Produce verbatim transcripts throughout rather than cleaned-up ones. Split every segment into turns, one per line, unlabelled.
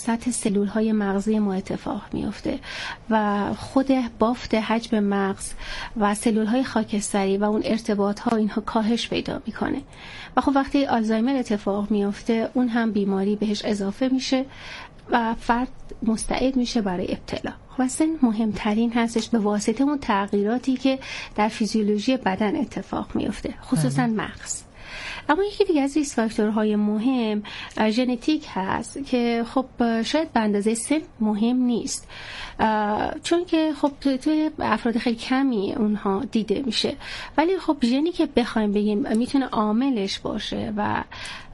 سطح سلول‌های مغزی ما اتفاق میفته و خود بافت حجم مغز و سلول‌های خاکستری و اون ارتباط‌ها اینها کاهش پیدا میکنه و خب وقتی آلزایمر اتفاق میفته اون هم بیماری بهش اضافه میشه و فرد مستعد میشه برای ابتلا. خب اصلا مهمترین هستش به واسطه اون تغییراتی که در فیزیولوژی بدن اتفاق میفته، خصوصا مغز. اما یکی دیگه از ریسک فاکتورهای مهم ژنتیک هست که خب شاید به اندازه سن مهم نیست، چون که خب توی افراد خیلی کمی اونها دیده میشه، ولی خب ژنی که بخوایم بگیم میتونه عاملش باشه و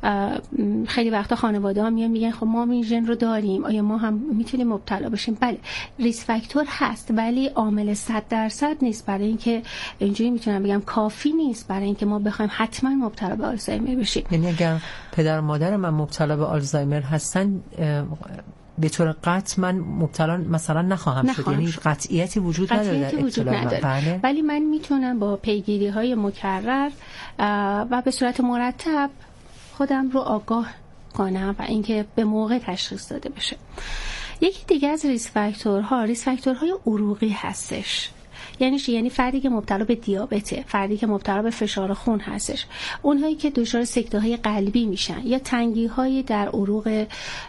خیلی وقتا خانواده ها میان میگن خب ما این ژن رو داریم، آیا ما هم میتونیم مبتلا بشیم؟ بله، ریسک فاکتور هست ولی عامل صد درصد نیست. برای اینکه اینجوری میتونم بگم کافی نیست برای اینکه ما بخوایم حتما مبتلا به آلزایمر بشیم.
یعنی اگر پدر و مادر من مبتلا به آلزایمر هستن به طور قطع من مبتلا مثلا نخواهم شد، یعنی قطعیتی وجود نداره در
وجود نداره.
بله.
ولی من میتونم با پیگیری های مکرر و به صورت مرتب خودم رو آگاه کنم و اینکه به موقع تشخیص داده بشه. یکی دیگه از ریسک فاکتورها ریسک فاکتورهای عروقی هستش. یعنی چی؟ یعنی فردی که مبتلا به دیابته، فردی که مبتلا به فشار خون هستش، اونهایی که دچار سکته‌های قلبی میشن یا تنگی‌هایی در عروق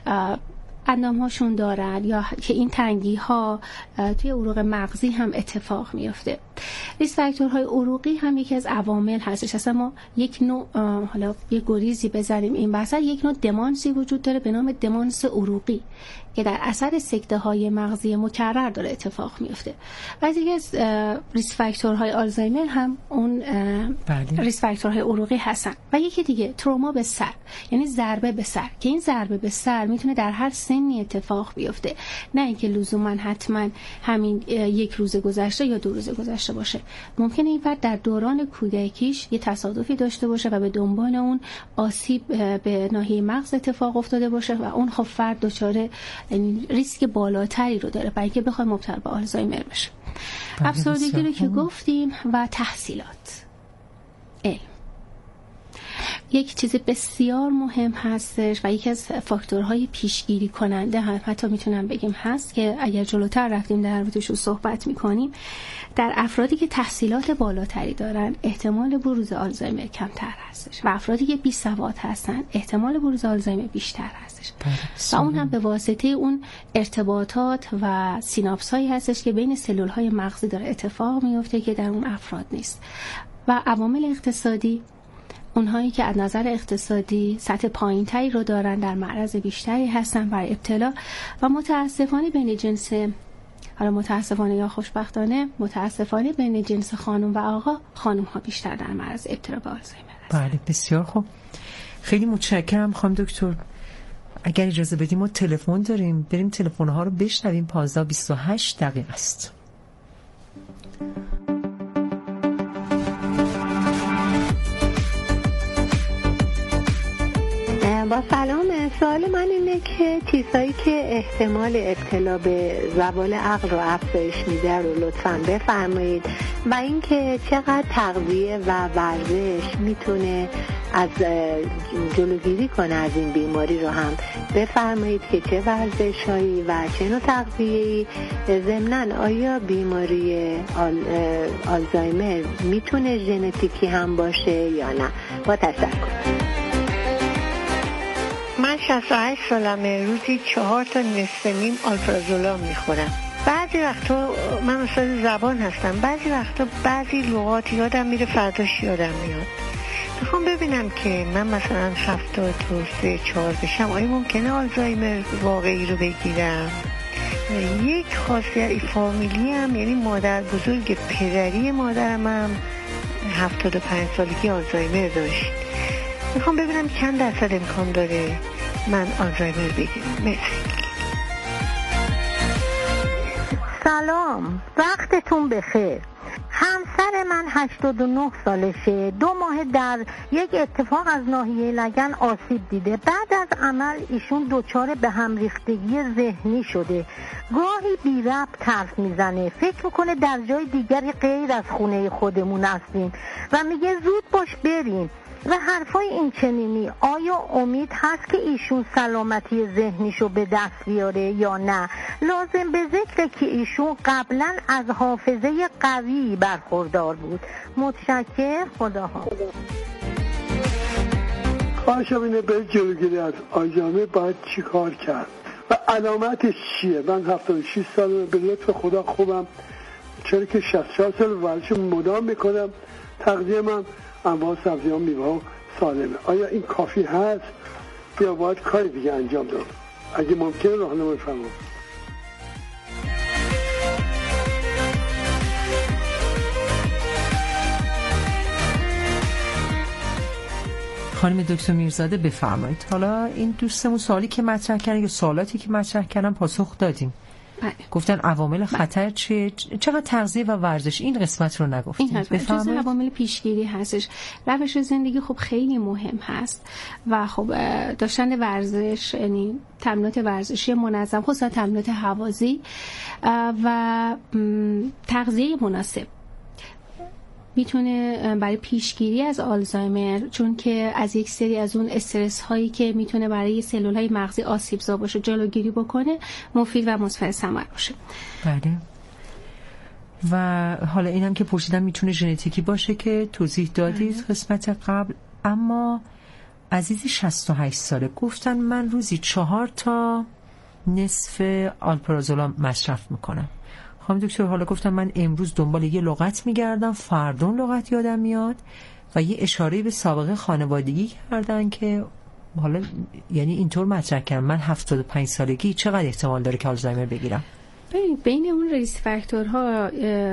اندام‌هاشون دارن یا که این تنگی‌ها توی عروق مغزی هم اتفاق میفته. ریسک فاکتورهای عروقی هم یکی از عوامل هستش. اصلا ما یک نوع حالا یک گریزی بزنیم این وسط، یک نوع دمانسی وجود داره به نام دمانس عروقی که در اثر سکته‌های مغزی مکرر داره اتفاق میفته. و دیگه از ریسک فاکتورهای آلزایمر هم اون ریسک فاکتورهای عروقی هستن. و یکی دیگه تروما به سر، یعنی ضربه به سر، که این ضربه به سر میتونه در هر سنی اتفاق بیفته، نه اینکه لزوما حتما همین یک روز گذشته یا دو روز گذشته باشه. ممکنه این فرد در دوران کودکیش یه تصادفی داشته باشه و به دنبال اون آسیب به ناحیه مغز اتفاق افتاده باشه و اون خب فرد دچار ریسک بالاتری رو داره برای اینکه بخواد مبتلا به آلزایمر بشه. افسردگی رو که گفتیم و تحصیلات، علم یک چیز بسیار مهم هستش و یکی از فاکتورهای پیشگیری کننده هم حتی میتونم بگیم هست که اگر جلوتر رفتیم در موردش رو صحبت میکنیم. در افرادی که تحصیلات بالاتری دارن احتمال بروز آلزایمر کمتر هستش و افرادی که بی سواد هستن احتمال بروز آلزایمر بیشتر هستش و اون هم به واسطه اون ارتباطات و سیناپس هایی هستش که بین سلول های مغزی داره اتفاق میفته که در اون افراد نیست. و عوامل اقتصادی، اونهایی که از نظر اقتصادی سطح پایین‌تری رو دارن در معرض بیشتری هستن برای ابتلا و متاسفانه بین جنس حالا متاسفانه یا خوشبختانه متاسفانه بین جنس خانم و آقا خانم ها بیشتر در معرض ابتلا به آلزایمر هستن.
بله بسیار خوب، خیلی متشکرم خانم دکتر. اگر اجازه بدیم ما تلفن داریم، بریم تلفن ها رو بشنویم. پانزده و بیست و هشت دقیقه است.
با سلام، سوال من اینه که چیزهایی که احتمال ابتلا به زوال عقل رو افزایش میده رو لطفاً بفرمایید و اینکه چقدر تغذیه و ورزش میتونه از جلوگیری کنه از این بیماری رو هم بفرمایید که چه ورزش‌هایی و چه نوع تغذیه‌ای. ضمناً آیا بیماری آل، آلزایمر میتونه ژنتیکی هم باشه یا نه؟ با تشکر.
من شصت و هشت سالمه، روزی چهار تا نصف نیم آلپرازولام میخورم. بعضی وقتا من استاد زبان هستم، بعضی وقتا بعضی لغات یادم میره فرداش یادم میاد. میخوام ببینم که من مثلا هفتاد و سه چهار بشم، آیا ممکنه آلزایمر واقعی رو بگیرم؟ یک خاصیت فامیلی هم، یعنی مادر بزرگ پدری مادرم هم هفتاد و پنج سالگی آلزایمر داشت. میخوام ببینم چند درصد امکان داره من آلزایمر بگیرم. مرسی.
سلام، وقتتون بخیر. همسر من هشتاد و نه سالشه. دو ماه در یک اتفاق از ناحیه لگن آسیب دیده. بعد از عمل ایشون دچار به هم ریختگی ذهنی شده. گاهی بی ربط حرف میزنه، فکر میکنه در جای دیگری غیر از خونه خودمون هستیم و میگه زود باش بریم. و حرفای این چنینی آیا امید هست که ایشون سلامتی ذهنیشو به دست بیاره یا نه؟ لازم به ذکر که ایشون قبلا از حافظه قوی برخوردار بود. متشکر، خداها.
خواهشم اینه به جلوگیری از آلزایمر باید چی کار کرد و علامتش چیه؟ من هفتاد و شش سال به لطف خدا خوبم، چرا که شصت و چهار سال ورزش مدام میکنم، تغذیه من انواع سبزی‌ها میوه ها سالمه. آیا این کافی هست یا باید کاری دیگه انجام داد؟ اگه ممکنه راهنمایی فرمایید.
خانم دکتر میرزاده بفرمایید. حالا این دوستمون سوالی که مطرح کردن یا سوالاتی که مطرح کردن پاسخ دادیم.
بله.
گفتن عوامل خطر چیه، چقدر تغذیه و ورزش، این قسمت رو نگفتیم.
این جزء عوامل پیشگیری هستش. روش زندگی خب خیلی مهم هست و خب داشتن ورزش، یعنی تمرینات ورزشی منظم، خصوصا تمرینات هوازی و تغذیه مناسب میتونه برای پیشگیری از آلزایمر، چون که از یک سری از اون استرس هایی که میتونه برای سلول های مغزی آسیبزا باشه جلوگیری بکنه، مفید و مثمر ثمر باشه.
بله. و حالا اینم که پرسیدم میتونه ژنتیکی باشه که توضیح دادید قسمت قبل. اما عزیزی شصت و هشت ساله گفتن من روزی چهار تا نصف آلپرازولام مصرف میکنم. خانم دکتر حالا گفتم من امروز دنبال یه لغت میگردم، فردا لغت یادم میاد و یه اشاره به سابقه خانوادگی کردن که حالا یعنی اینطور مطرح کردم من هفتاد و پنج سالگی چقدر احتمال داره که آلزایمر بگیرم؟
ببینید بین اون ریسک فاکتورها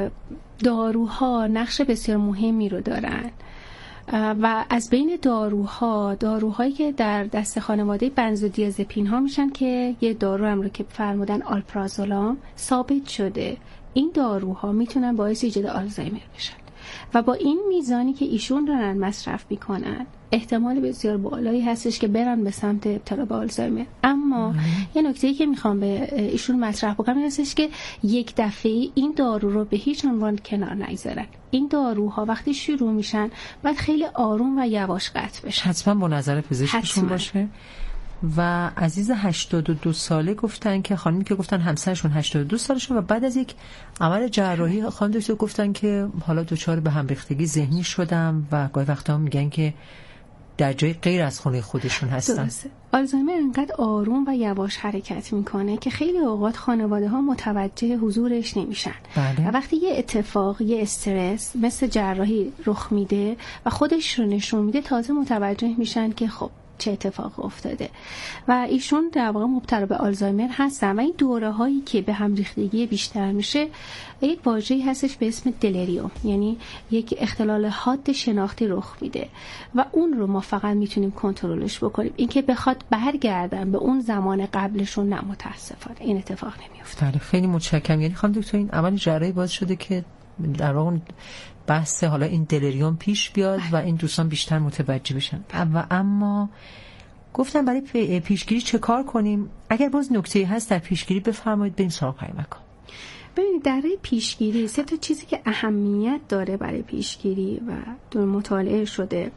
داروها نقش بسیار مهمی رو دارن و از بین داروها داروهایی که در دست خانواده بنزودیازپین ها میشن که یه دارو هم رو که فرمودن آلپرازولام ثابت شده این داروها میتونن باعث ایجاد آلزایمر بشن و با این میزانی که ایشون دارن مصرف میکنن احتمال بسیار بالایی هستش که برن به سمت ابتلا به آلزایمر. اما یه نکته‌ای که میخوام به ایشون مطرح بکنم این هستش که یک دفعه این دارو رو به هیچ عنوان کنار نگذارن. این داروها وقتی شروع میشن باید خیلی آروم و یواش قطع بشن.
حتما با نظر پزشکشون باشه. و عزیز هشتاد و دو ساله گفتن که خانمی که گفتن همسرشون هشتاد و دو سالشون و بعد از یک عمل جراحی خانم دکتر گفتن که حالا دچار به هم ریختگی ذهنی شدم و گاهی وقتا میگن که در جای غیر از خونه خودشون هستن.
درسته. آلزایمر انقدر آروم و یواش حرکت میکنه که خیلی اوقات خانواده ها متوجه حضورش نمیشن.
بله.
و وقتی یه اتفاق، یه استرس مثل جراحی رخ میده و خودش رو نشون میده تازه متوجه میشن که خب چه اتفاق افتاده و ایشون در واقع مبتلا به آلزایمر هستن و این دوره هایی که به هم ریختگی بیشتر میشه یک واژه‌ای هستش به اسم دلریوم، یعنی یک اختلال حاد شناختی رخ میده و اون رو ما فقط میتونیم کنترلش بکنیم. اینکه بخواد برگردن به اون زمان قبلشون نه، متاسفانه این اتفاق نمیفته.
خیلی متشکرم. یعنی خانم دکتر این عمل جراحی باعث شده که در واقع بحث حالا این دلریوم پیش بیاد و این دوستان بیشتر متوجه بشن. و اما گفتم برای پیشگیری چه کار کنیم؟ اگر باز نکته‌ای هست در پیشگیری بفرمایید بریم سراغ پیامک.
ببینید در پیشگیری سه تا چیزی که اهمیت داره برای پیشگیری و در مطالعه شده،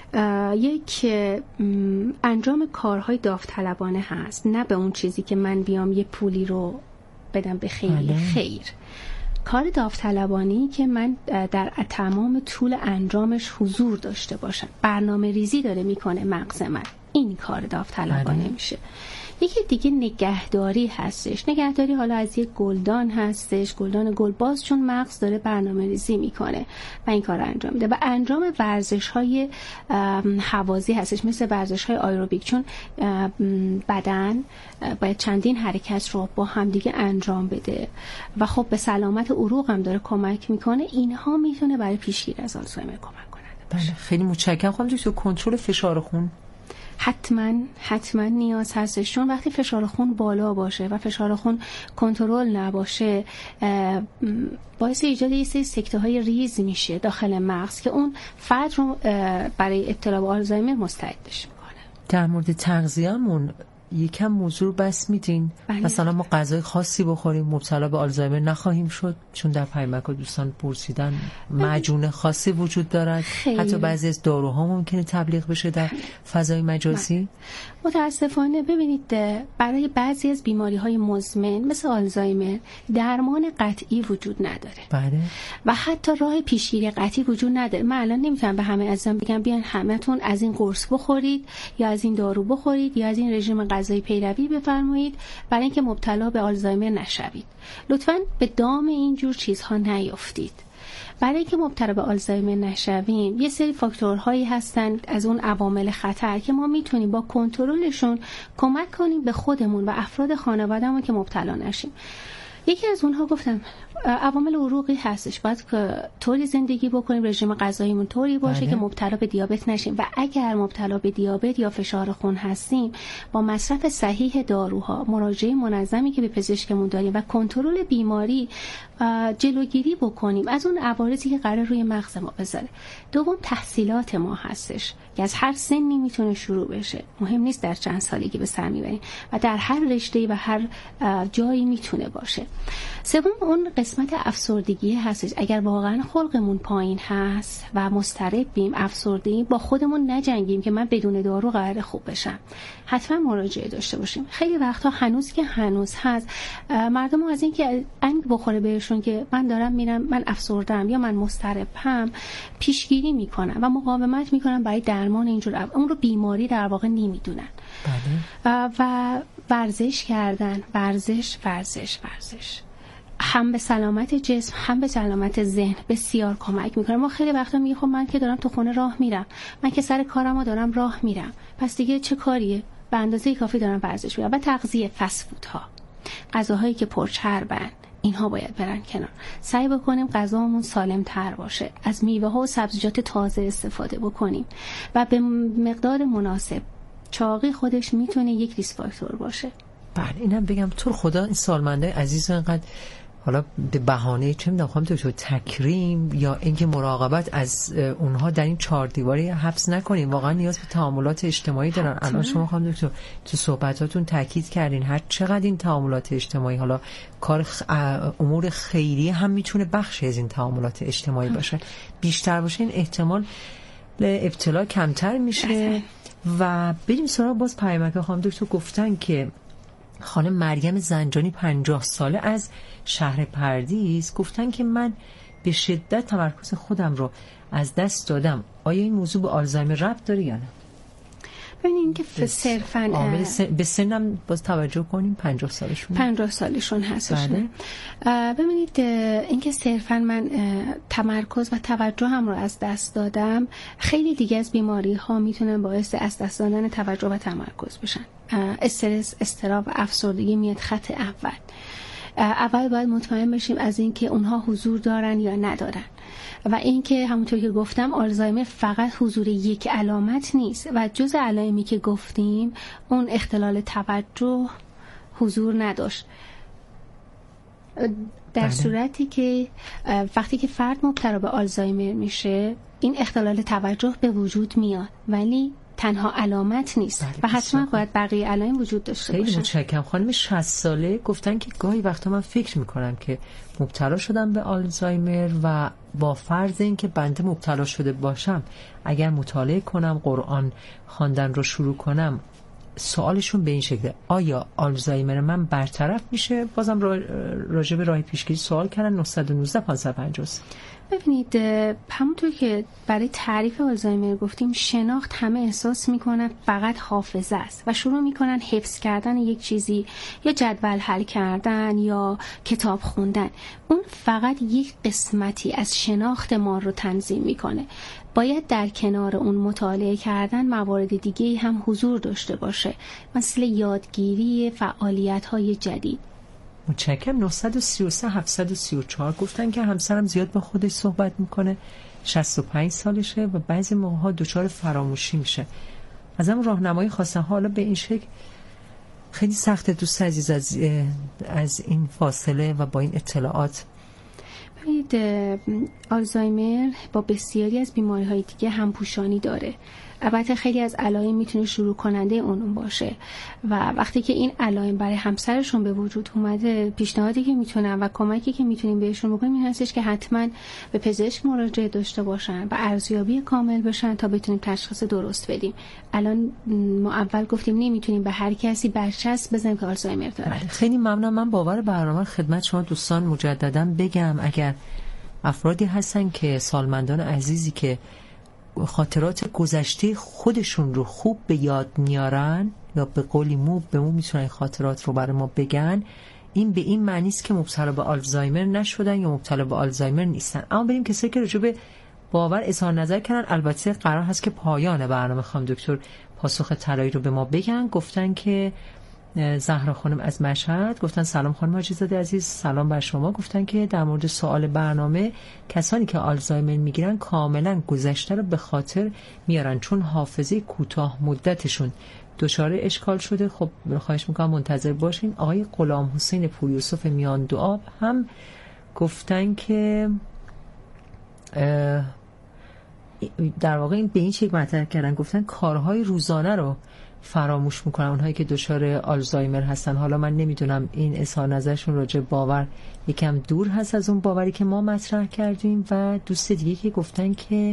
یک انجام کارهای داوطلبانه هست، نه به اون چیزی که من بیام یه پولی رو بدم به خیلی خیر. کار داوطلبانی که من در تمام طول انجامش حضور داشته باشم، برنامه ریزی داره میکنه مغز من، این کار داوطلبانه میشه. یکی دیگه نگهداری هستش. نگهداری حالا از یک گلدان هستش، گلدان گلباز، چون مغز داره برنامه ریزی میکنه و این کار انجام میده. و انجام ورزش های هوازی هستش، مثل ورزش های آیروبیک، چون بدن باید چندین حرکت رو با هم دیگه انجام بده و خب به سلامت عروق هم داره کمک میکنه. اینها میتونه برای پیشگیری از آلزایمر کمک کننده باشه.
خیلی متشکرم. خانم دکتر کنترل فشار خون
حتما حتما نیاز هستش، چون وقتی فشار خون بالا باشه و فشار خون کنترل نباشه باعث ایجاد یه سری سکته های ریز میشه داخل مغز که اون فرد رو برای ابتلا به آلزایمر مستعدش میکنه.
در مورد تغذیه‌مون یکم موضوع رو بس میدین؟
بله.
مثلا ما غذای خاصی بخوریم مبتلا به آلزایمر نخواهیم شد؟ چون در پیامک دوستان پرسیدن معجون خاصی وجود دارد،
خیلی.
حتی بعضی از داروها ممکنه تبلیغ بشه در فضای مجازی.
متاسفانه ببینید برای بعضی از بیماری‌های مزمن مثل آلزایمر درمان قطعی وجود نداره.
بله.
و حتی راه پیشگیری قطعی وجود نداره. من الان نمیتونم به همه عزیزان بگم بیان همتون از این قرص بخورید یا از این دارو بخورید یا از این رژیم غذایی پیروی بفرمایید برای اینکه مبتلا به آلزایمر نشوید. لطفاً به دام این جور چیزها نیافتید. برای اینکه مبتلا به آلزایمر نشویم یه سری فاکتورهایی هستن از اون عوامل خطر که ما میتونیم با کنترلشون کمک کنیم به خودمون و افراد خانوادهمون که مبتلا نشیم. یکی از اونها گفتم عوامل عروقی هستش. باید که طوری زندگی بکنیم، رژیم غذاییمون طوری باشه
بله.
که مبتلا به دیابت نشیم و اگر مبتلا به دیابت یا فشار خون هستیم با مصرف صحیح داروها، مراجعه منظمی که به پزشکمون داریم و کنترل بیماری جلوگیری بکنیم از اون عوارضی که قرار روی مغز ما بذاره. دوم تحصیلات ما هستش که از هر سنی میتونه شروع بشه، مهم نیست در چند سالگی به سر میبریم و در هر رشته‌ای و هر جایی میتونه باشه. سوم اون قسمت افسردگی هستش. اگر واقعا خلقمون پایین هست و مضطربیم، افسرده‌ایم، با خودمون نجنگیم که من بدون دارو قراره خوب بشم، حتما مراجعه داشته باشیم. خیلی وقتا هنوز که هنوز هست مردم از این که انگ بخوره بهشون که من دارم میرم، من افسردم یا من مضطربم، پیشگیری میکنن و مقاومت میکنن برای درمان اینجور اون رو بیماری در واقع نمیدونن.
بله.
و ورزش کردن، ورزش ورزش ورزش هم به سلامت جسم هم به سلامت ذهن بسیار کمک میکنه. ما خیلی وقتا میگیم خب من که دارم تو خونه راه میرم، من که سر کارمو دارم راه میرم، پس دیگه چه کاریه؟ به اندازه کافی دارم ورزش میکنم. و تغذیه، فست فودها، غذاهایی که پرچربن، اینها باید برن کنار. سعی بکنیم غذامون سالم تر باشه، از میوه ها و سبزیجات تازه استفاده بکنیم و به مقدار مناسب. چاقی خودش میتونه یک ریسک فاکتور باشه.
بله اینم بگم تو خدا این سالمندای عزیز اینقدر حالا به بهانه چه میدونم خواهم تو تکریم یا اینکه مراقبت از اونها در این چهار دیواری حبس نکنیم، واقعا نیاز به تعاملات اجتماعی دارن. الان شما خواهم تو تو صحبتاتون تاکید کردین هر چقدر این تعاملات اجتماعی، حالا کار خ... امور خیریه هم میتونه بخشی از این تعاملات اجتماعی باشه، بیشتر باشه این احتمال ابتلا کمتر میشه. و بریم سراغ باز پیامک خانم دکتر. گفتن که خانم مریم زنجانی پنجاه ساله از شهر پردیس گفتن که من به شدت تمرکز خودم رو از دست دادم. آیا این موضوع به آلزایمر ربط داره یا نه؟
ببینید که صرفاً
سن... به سنم باز توجه کنیم پنجاه سالشون
پنجاه سالشون هستش.
بله.
ببینید اینکه صرفاً من تمرکز و توجه هم رو از دست دادم، خیلی دیگه از بیماری ها میتونن باعث از دست دادن توجه و تمرکز بشن. استرس، اضطراب و افسردگی میاد خط اول. اول باید مطمئن بشیم از اینکه اونها حضور دارن یا ندارن و اینکه همونطور که گفتم آلزایمر فقط حضور یک علامت نیست و جز علائمی که گفتیم اون اختلال توجه حضور نداشت. در بله. صورتی که وقتی که فرد مبتلا به آلزایمر میشه این اختلال توجه به وجود میاد ولی تنها علامت نیست بله و حتما باید بقیه علائم وجود داشته باشه.
خیلی متشکرم. خانم شصت ساله گفتن که گاهی وقتا من فکر میکنم که مبتلا شدم به آلزایمر و با فرض این که بنده مبتلا شده باشم اگر مطالعه کنم، قرآن خواندن رو شروع کنم، سوالشون به این شکله آیا آلزایمر من برطرف میشه؟ بازم راجع به راه پیشگیری سوال کردن. نه یک نه پنج پنج صفر.
ببینید همونطور که برای تعریف آلزایمر گفتیم شناخت همه احساس میکنن فقط حافظه است و شروع میکنن حفظ کردن یک چیزی یا جدول حل کردن یا کتاب خوندن. اون فقط یک قسمتی از شناخت ما رو تنظیم میکنه. باید در کنار اون مطالعه کردن موارد دیگه هم حضور داشته باشه، مثل یادگیری فعالیت‌های جدید.
متشکرم. نه سه سه هفت سه چهار گفتن که همسرم زیاد با خودش صحبت میکنه، شصت و پنج سالشه و بعضی موقع‌ها دچار فراموشی میشه. ازم راهنمایی خواستن. حالا به این شکل خیلی سخته دوست عزیز از از این فاصله و با این اطلاعات.
ببینید آلزایمر با بسیاری از بیماری‌های دیگه همپوشانی داره البته خیلی از علائم میتونه شروع کننده اون باشه و وقتی که این علائم برای همسرشون به وجود اومده، پیشنهادی که میتونم و کمکی که میتونیم بهشون بکنیم این هستش که حتما به پزشک مراجعه داشته باشن و ارزیابی کامل بشن تا بتونیم تشخیص درست بدیم. الان ما اول گفتیم نمیتونیم به هر کسی برچسب بزنیم که آلزایمر داره.
خیلی ممنونم. من باور برنامه خدمت شما دوستان مجددا بگم اگر افرادی هستن که سالمندان عزیزی که خاطرات گذشته خودشون رو خوب به یاد میارن یا به قولی مو به مو میتونن خاطرات رو برای ما بگن، این به این معنی است که مبتلا به آلزایمر نشدن یا مبتلا به آلزایمر نیستن. اما بریم کسایی که راجع به باور اظهار نظر کردن، البته قرار هست که پایان برنامه خانم دکتر پاسخ طلایی رو به ما بگن. گفتن که زهرا خانم از مشهد گفتن سلام خانم حاجی‌زاده عزیز، سلام بر شما. گفتن که در مورد سوال برنامه، کسانی که آلزایمر میگیرن کاملا گذشته رو به خاطر میارن چون حافظه کوتاه مدتشون دچار اشکال شده. خب خواهش میکنم منتظر باشین. آقای غلام حسین پور یوسف میان دوآب هم گفتن که در واقع این به این شکل مطرح کردن، گفتن کارهای روزانه رو فراموش میکنن اونهایی که دچار آلزایمر هستن. حالا من نمیدونم این اظهار نظرشون راجع باور یکم دور هست از اون باوری که ما مطرح کردیم. و دوست دیگه که گفتن که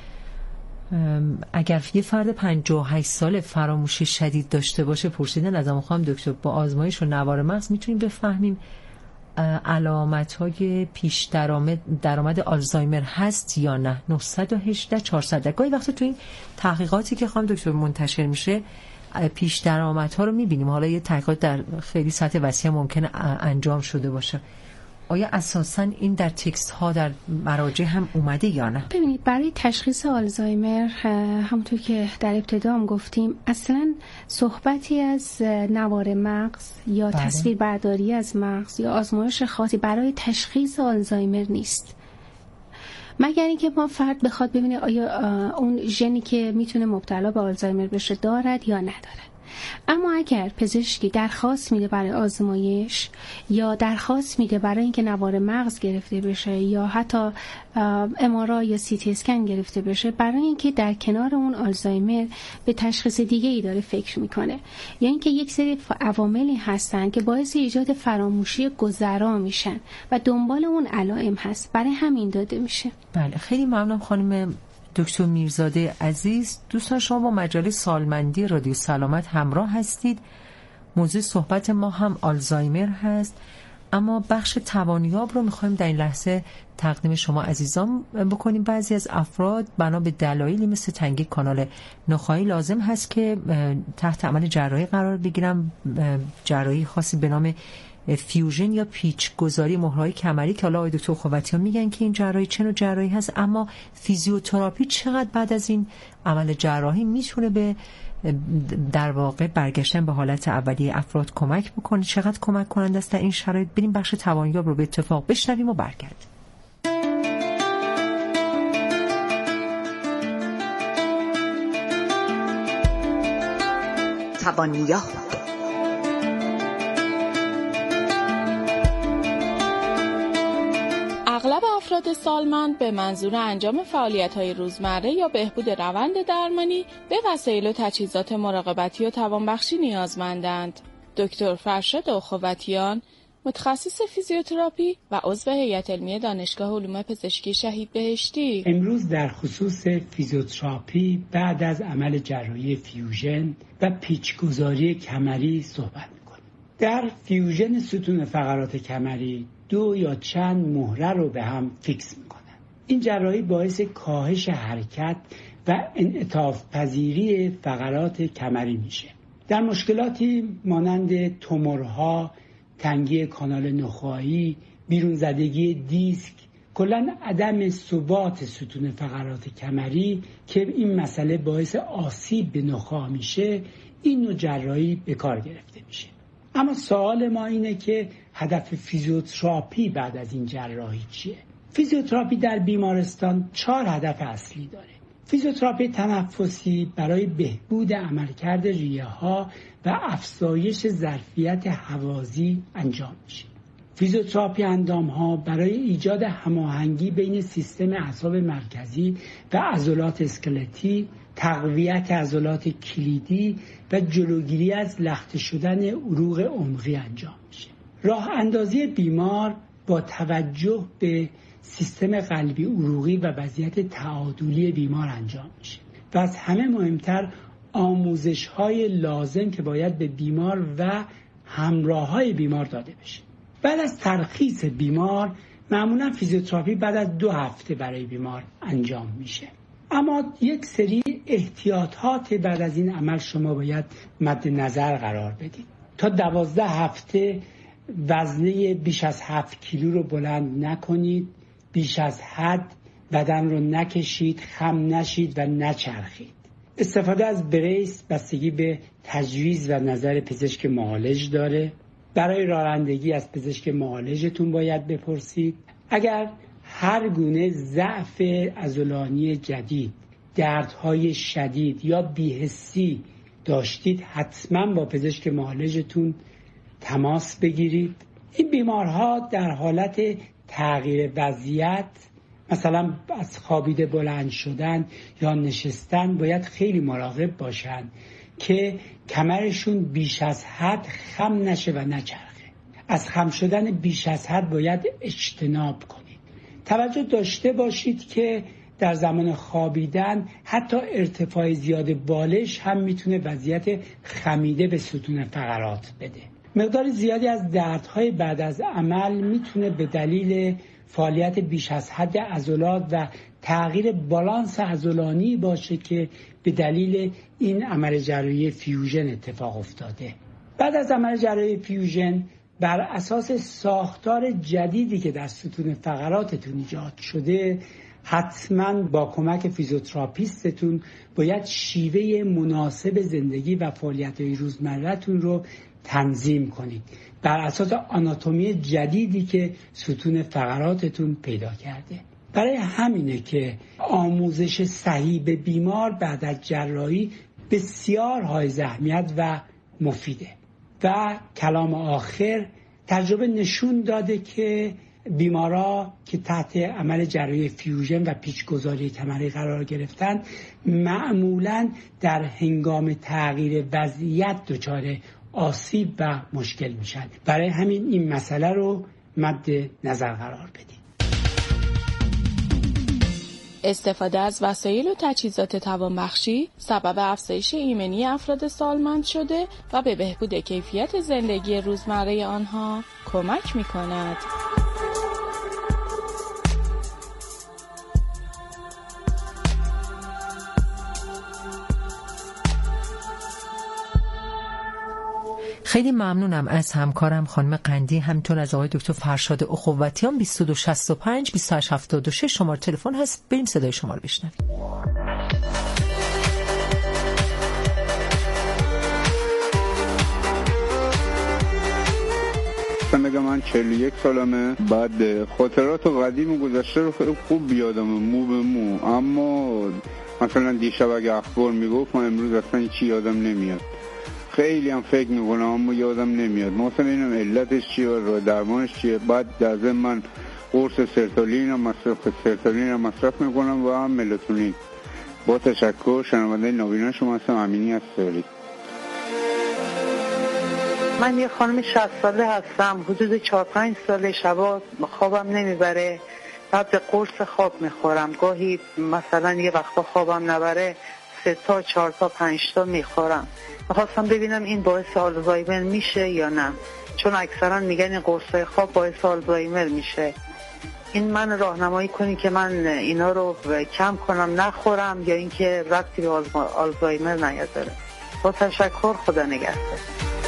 اگر یه فرد پنجاه و هشت ساله فراموشی شدید داشته باشه، پرسیدن از خانم دکتر با آزمایش و نوار مغز میتونیم بفهمیم علامت‌های پیش درآمد درآمد آلزایمر هست یا نه؟ نه یک هشت چهارصد. گاهی وقتا تو این تحقیقاتی که خانم دکتر منتشر میشه پیش درآمدها رو میبینیم. حالا یه تحقیقات در خیلی سطح وسیع ممکنه انجام شده باشه. آیا اساساً این در تکست ها در مراجع هم اومده یا نه؟
ببینید برای تشخیص آلزایمر همونطور که در ابتدا هم گفتیم اصلاً صحبتی از نوار مغز یا بله. تصویر برداری از مغز یا آزمایش خاصی برای تشخیص آلزایمر نیست، مگر اینکه ما فرد بخواد ببینه آیا اون ژنی که میتونه مبتلا به آلزایمر بشه دارد یا نداره. اما اگر پزشکی درخواست میده برای آزمایش یا درخواست میده برای اینکه نوار مغز گرفته بشه یا حتی ام آر آی یا سی تی اسکن گرفته بشه، برای اینکه در کنار اون آلزایمر به تشخیص دیگه ای داره فکر میکنه، یا اینکه یک سری عواملی هستن که باعث ایجاد فراموشی گذرا میشن و دنبال اون علائم هست، برای همین داده میشه.
بله خیلی ممنونم خانم دکتر میرزاده عزیز. دوستان شما با مجله سالمندی رادیو سلامت همراه هستید. موضوع صحبت ما هم آلزایمر هست، اما بخش توانیاب رو میخوایم در این لحظه تقدیم شما عزیزان بکنیم. بعضی از افراد بنا به دلایلی مثل تنگی کانال نخاعی لازم هست که تحت عمل جراحی قرار بگیرن، جراحی خاصی به نام فیوژن یا پیچ گذاری مهرهای کمری که حالا آقای دکتر خوبتیان میگن که این جراحی چه نوع جراحی هست، اما فیزیوتراپی چقدر بعد از این عمل جراحی میتونه به در واقع برگشتن به حالت اولیه افراد کمک بکنه، چقدر کمک کننده است در این شرایط؟ بریم بخش توانیاب رو به اتفاق بشنویم و برگردیم.
توانیاب
اغلب افراد سالمند به منظور انجام فعالیت‌های روزمره یا بهبود روند درمانی به وسایل و تجهیزات مراقبتی و توانبخشی نیازمندند. دکتر فرشاد اخواتیان، متخصص فیزیوتراپی و عضو هیئت علمی دانشگاه علوم پزشکی شهید بهشتی،
امروز در خصوص فیزیوتراپی بعد از عمل جراحی فیوژن و پیچ‌گذاری کمری صحبت می‌کنیم. در فیوژن ستون فقرات کمری دو یا چند مهره رو به هم فیکس میکنن. این جراحی باعث کاهش حرکت و انعطاف پذیری فقرات کمری میشه. در مشکلاتی مانند تومورها، تنگی کانال نخاعی، بیرون زدگی دیسک، کلاً عدم ثبات ستون فقرات کمری که این مسئله باعث آسیب به نخاع میشه، این نوع جراحی به کار گرفته میشه. اما سوال ما اینه که هدف فیزیوتراپی بعد از این جراحی چیه؟ فیزیوتراپی در بیمارستان چهار هدف اصلی داره. فیزیوتراپی تنفسی برای بهبود عملکرد ریه‌ها و افزایش ظرفیت هوازی انجام میشه. فیزیوتراپی اندام‌ها برای ایجاد هماهنگی بین سیستم اعصاب مرکزی و عضلات اسکلتی تقویت عضلات کلیدی و جلوگیری از لخته شدن عروق عمقی انجام میشه. راه اندازی بیمار با توجه به سیستم قلبی عروقی و وضعیت تعادلی بیمار انجام میشه و از همه مهمتر آموزش های لازم که باید به بیمار و همراه های بیمار داده بشه. بعد از ترخیص بیمار معمولا فیزیوتراپی بعد از دو هفته برای بیمار انجام میشه. اما یک سری احتیاطات بعد از این عمل شما باید مد نظر قرار بدید. تا دوازده هفته وزنه بیش از هفت کیلو رو بلند نکنید، بیش از حد بدن رو نکشید، خم نشید و نچرخید. استفاده از بریس بستگی به تجویز و نظر پزشک معالج داره. برای رانندگی از پزشک معالجتون باید بپرسید. اگر هر گونه ضعف عضلانی جدید، دردهای شدید یا بی‌حسی داشتید حتما با پزشک معالجتون تماس بگیرید. این بیمارها در حالت تغییر وضعیت، مثلا از خوابیده بلند شدن یا نشستن، باید خیلی مراقب باشن که کمرشون بیش از حد خم نشه و نچرخه. از خم شدن بیش از حد باید اجتناب کنید. توجه داشته باشید که در زمان خوابیدن حتی ارتفاع زیاد بالش هم میتونه وضعیت خمیده به ستون فقرات بده. مقدار زیادی از دردهای بعد از عمل میتونه به دلیل فعالیت بیش از حد عضلات و تغییر بالانس عضلانی باشه که به دلیل این عمل جراحی فیوژن اتفاق افتاده. بعد از عمل جراحی فیوژن بر اساس ساختار جدیدی که در ستون فقراتتون ایجاد شده، حتما با کمک فیزیوتراپیستتون باید شیوه مناسب زندگی و فعالیت‌های روزمره‌تون رو تنظیم کنید بر اساس آناتومی جدیدی که ستون فقراتتون پیدا کرده. برای همینه که آموزش صحیح به بیمار بعد از جراحی بسیار حائز اهمیت و مفیده. و کلام آخر، تجربه نشون داده که بیمارا که تحت عمل جراحی فیوژن و پیچ‌گذاری کمری قرار گرفتن معمولاً در هنگام تغییر وضعیت دچار آسیب و مشکل میشن. برای همین این مسئله رو مد نظر قرار بدید.
استفاده از وسایل و تجهیزات توانبخشی سبب افزایش ایمنی افراد سالمند شده و به بهبود کیفیت زندگی روزمره آنها کمک می‌کند.
خیلی ممنونم از همکارم خانم قندی، همینطور از آقای دکتر فرشاد اخوتیان. بیست و دو شصت و پنج بیست و هشت هفتاد و شش شماره تلفن هست. بریم صدای شما رو بشنویم.
میگم من چهل و یک سالمه. بعد خاطرات قدیم گذشته رو خیلی خوب بیادمه، مو به مو، اما مثلا دیشب اگه اخبار میگفت من امروز اصلا چی یادم نمیاد. خیلی هم فکر میکنم اما یادم نمیاد. مثلا اینم علتش چیه و درمانش چیه. بعد در ضمن من قرص سرتالین هم مصرف سرتالین هم مصرف میکنم و هم ملاتونین. با تشکر. شنونده نابینا شما هستم، امینی از سوری.
من یه خانم شصت ساله هستم. حدود چهار پنج ساله شبا خوابم نمیبره. بعد به قرص خواب میخورم. گاهی مثلا یه وقتا خوابم نبره سه تا چهار تا پنج تا میخورم. میخواستم ببینم این باعث آلزایمر میشه یا نه، چون اکثرا میگن این قرصای خواب باعث آلزایمر میشه. این من راهنمایی کنی که من اینا رو کم کنم نخورم یا اینکه ربطی به آلزایمر نداره. با تشکر. خدا نگهدار.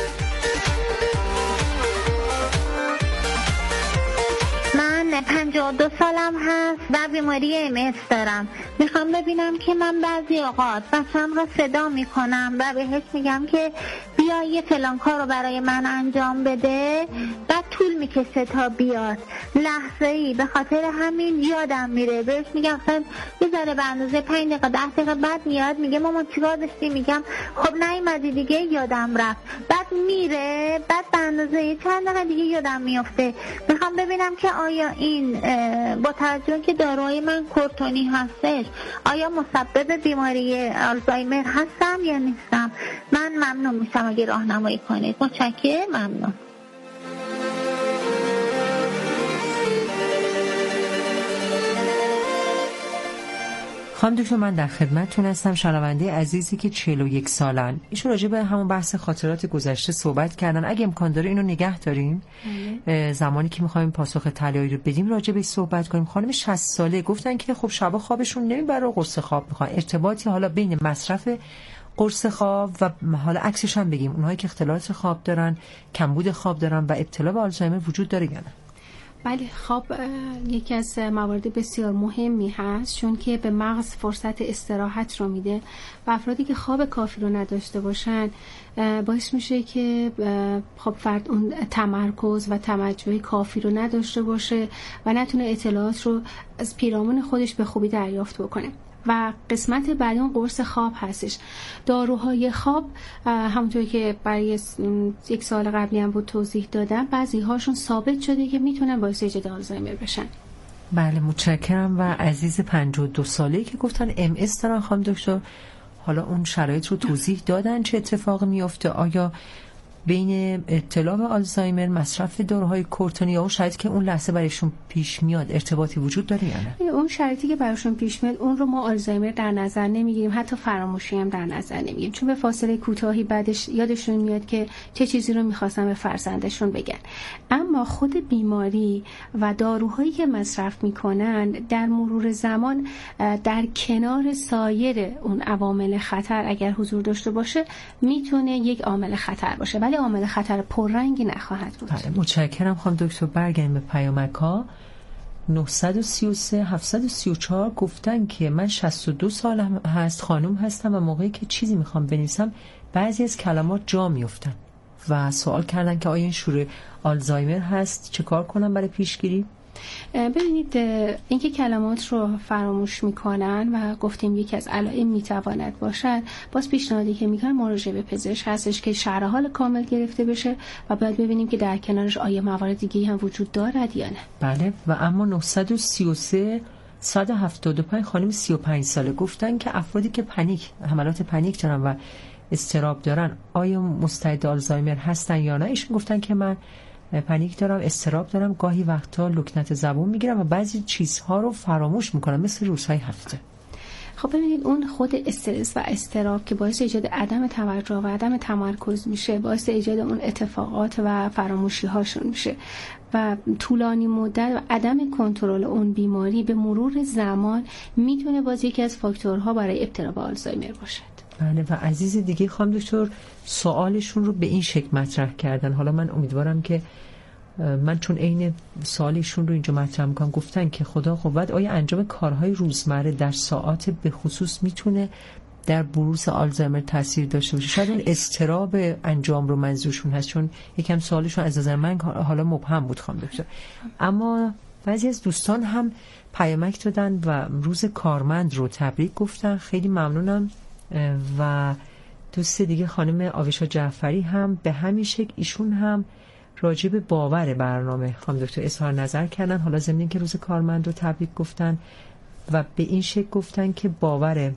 من پنجاه و دو سالم هست و بیماری ام اس دارم. میخوام ببینم که من بعضی اوقات بچم رو صدا میکنم و بهش میگم که بیا یه فلان کار رو برای من انجام بده، بعد طول میکشه تا بیاد. لحظه ای به خاطر همین یادم میره. بهش میگم خیلی یه ذره به اندازه پنج دقیقه ده دقیقه بعد میاد میگه مامان چیکار داشتی؟ میگم خب نیومدی دیگه، یادم رفت. بعد میره، بعد به اندازه چند دقیقه دیگه یادم میفته. میخوام ببینم که آیا این با توجه که داروهای من کورتونی هستش آیا مسبب بیماری آلزایمر هستم یا نیستم؟ من ممنون میشم اگه راهنمایی کنید. متشکرم. ممنون.
خانم دکتر من در خدمتتون هستم. شنونده عزیزی که چهل و یک سالن، ایشون راجع به همون بحث خاطرات گذشته صحبت کردن. اگه امکان داره اینو نگه داریم زمانی که می‌خوایم پاسخ طلایی رو بدیم راجع به صحبت کنیم. خانم شصت ساله گفتن که خب شبا خوابشون نمیبره، قرص خواب میخوان. ارتباطی حالا بین مصرف قرص خواب و حالا عکسش هم بگیم، اونهایی که اختلالات خواب دارن، کمبود خواب دارن و ابتلا به آلزایمر وجود داره یا نه؟
بله، خواب یکی از موارد بسیار مهمی هست، چون که به مغز فرصت استراحت رو میده و افرادی که خواب کافی رو نداشته باشن باعث میشه که خب فرد اون تمرکز و توجه کافی رو نداشته باشه و نتونه اطلاعات رو از پیرامون خودش به خوبی دریافت بکنه. و قسمت بعدی اون قرص خواب هستش. داروهای خواب همونطوری که برای یک سال قبلی هم بود توضیح دادم، بعضی هاشون ثابت شده که میتونن باعث ایجاد آلزایمر بشن.
بله متشکرم. و عزیز پنجاه و دو ساله‌ای که گفتن ام اس دارن خانم دکتر، حالا اون شرایط رو توضیح دادن چه اتفاقی میفته؟ آیا بین اطلاع به آلزایمر، مصرف داروهای کورتونی یا اون شرایطی که اون لحظه برایشون پیش میاد ارتباطی وجود داره یا نه؟
اون شرایطی که برایشون پیش میاد اون رو ما آلزایمر در نظر نمیگیریم، حتی فراموشی هم در نظر نمیگیریم، چون به فاصله کوتاهی بعدش یادشون میاد که چه چیزی رو میخواستن به فرزندشون بگن. اما خود بیماری و داروهایی که مصرف میکنن در مرور زمان در کنار سایر اون عوامل خطر اگر حضور داشته باشه میتونه یک عامل خطر باشه، ولی عامل خطر پررنگی نخواهد بود.
متشکرم خانم دکتر. برگردیم به پیامک‌ها. نه سه سه هفت سه چهار گفتن که من شصت و دو سالم هست، خانم هستم و موقعی که چیزی میخوام بنویسم بعضی از کلمات جا میافتن و سوال کردن که آیا این شروع آلزایمر هست، چه کار کنم برای پیشگیری؟
ببینید اینکه کلمات رو فراموش میکنن و گفتیم یکی از علائم میتواند باشد، باز پیشنهادی که میکنن مراجعه به پزشک هستش که شرح حال کامل گرفته بشه و بعد ببینیم که در کنارش آیا موارد دیگه هم وجود دارد یا نه.
بله. و اما نه سه سه صد و هفتاد و پنج خانم سی و پنج ساله گفتن که افرادی که پنیک حملات پنیک دارن و اضطراب دارن آیا مستعد آلزایمر هستن یا نه؟ ایشون گفتن که من پنیک دارم، اضطراب دارم، گاهی وقتا لکنت زبون میگیرم و بعضی چیزها رو فراموش میکنم مثل روزهای هفته.
خب ببینید اون خود استرس و اضطراب که باعث ایجاد عدم توجه و عدم تمرکز میشه، باعث ایجاد اون اتفاقات و فراموشی هاشون میشه و طولانی مدت و عدم کنترل اون بیماری به مرور زمان میتونه باز یکی از فاکتورها برای ابتلا به آلزایمر باشد.
بله. و عزیز دیگه خانم دکتر سوالشون رو به این شکل مطرح کردن، حالا من امیدوارم که من چون عین سوالشون رو اینجا مطرح میکنم، گفتن که خدا قوت آیا انجام کارهای روزمره در ساعات به خصوص میتونه در بروز آلزایمر تاثیر داشته باشه؟ شاید اون اضطراب انجام رو منظورشون هست، چون یکم سوالشون از نظر من حالا مبهم بود خانم دکتر. اما بعضی از دوستان هم پیامک دادن و روز کارمند رو تبریک گفتن، خیلی ممنونم. و دوست دیگه خانم آویشا جعفری هم به همین شکل، ایشون هم راجع به باور برنامه خانم دکتر اظهار نظر کردن، حالا ضمن که روز کارمند رو تبریک گفتن و به این شکل گفتن که باور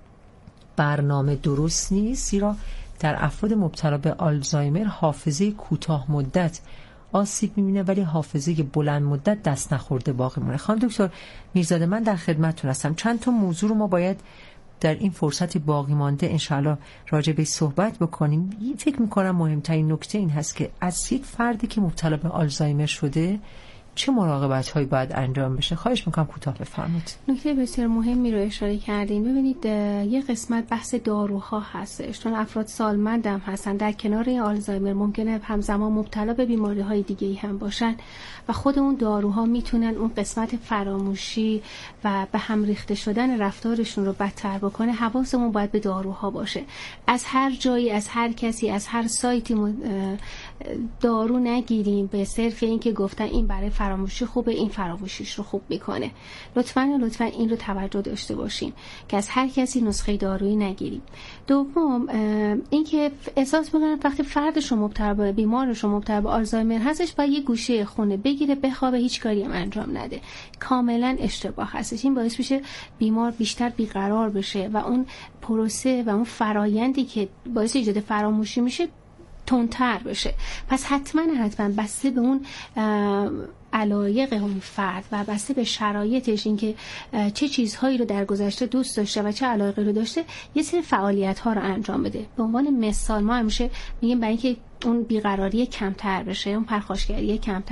برنامه درست نیست، زیرا در افراد مبتلا به آلزایمر حافظه کوتاه مدت آسیب می‌بینه ولی حافظه بلند مدت دست نخورده باقی مونه. خانم دکتر میرزاده من در خدمتتون هستم. چند تا موضوع رو ما باید در این فرصت باقی مانده انشاءالله راجع به صحبت بکنیم. فکر میکنم مهمترین نکته این هست که از یک فردی که مبتلا به آلزایمر شده چه مراقبت هایی باید انجام بشه؟ خواهش میکنم کوتاه بفرمایید.
نکته بسیار مهمی رو اشاره کردین. ببینید یه قسمت بحث داروها هستش، چون افراد سالمند هم هستن در کنار آلزایمر ممکنه همزمان مبتلا به بیماری های دیگه هم باشن و خود اون داروها میتونن اون قسمت فراموشی و به هم ریخته شدن رفتارشون رو بدتر بکنه. حواسمون باید به داروها باشه. از هر جایی، از هر کسی، از هر سایتی دارو نگیریم به صرف این که گفتن این برای فراموشی خوبه، این فراموشیش رو خوب میکنه. لطفاً لطفاً این رو توجه داشته باشیم که از هر کسی نسخه دارویی نگیریم. دوم این که احساس میکنن وقتی فرد شما مبتلا به بیمار شما مبتلا به آلزایمر هستش باید یه گوشه خونه بگیره بخوابه، هیچ کاری هم انجام نده، کاملا اشتباه هستش. این باعث میشه بیمار بیشتر بیقرار بشه و اون پروسه و اون فرایندی که باعث ایجاد فراموشی میشه تندتر بشه. پس حتما حتما بسته به اون علایق اون فرد و بسته به شرایطش، اینکه چه چیزهایی رو در گذشته دوست داشته و چه علایقی رو داشته، یه سری فعالیت ها رو انجام بده. به عنوان مثال ما همیشه میگیم برای اینکه اون بیقراری کمتر بشه، اون پرخاشگری کمتر